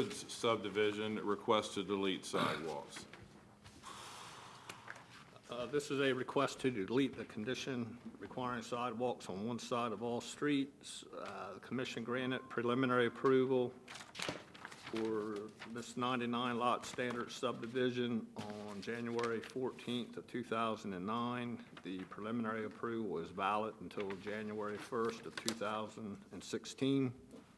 Woods subdivision, request to delete sidewalks. This is a request to delete the condition requiring sidewalks on one side of all streets. The commission granted preliminary approval for this 99 lot standard subdivision on January 14th of 2009. The preliminary approval is valid until January 1st of 2016.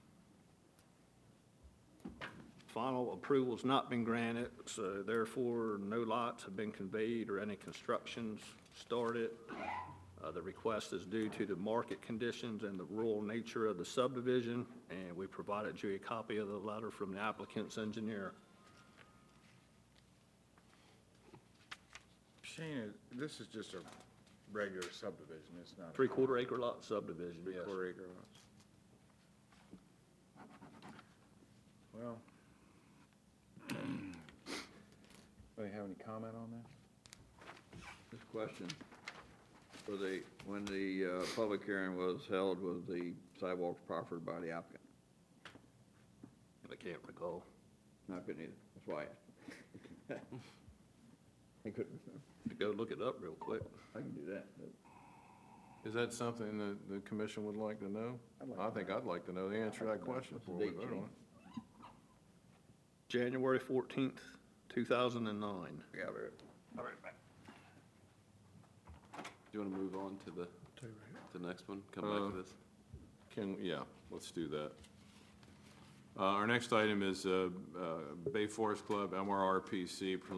Final approval has not been granted, so therefore no lots have been conveyed or any constructions started. The request is due to the market conditions and the rural nature of the subdivision, and we provided you a copy of the letter from the applicant's engineer. Shane, this is just a regular subdivision, it's not. 3/4 acre lot subdivision, yes. 3/4 acre lots. Well, anybody have any comment on that? This question, when the public hearing was held, was the sidewalks proffered by the applicant? I can't recall. No, I couldn't either, that's why I asked. I couldn't, Go look it up real quick. I can do that. Is that something that the commission would like to know? I think I'd like to know the answer to that question before we vote on it. January 14th, 2009. Yeah, very. All right. Do you want to move on to the next one? Come back to this? Yeah, let's do that. Our next item is Bay Forest Club MRRPC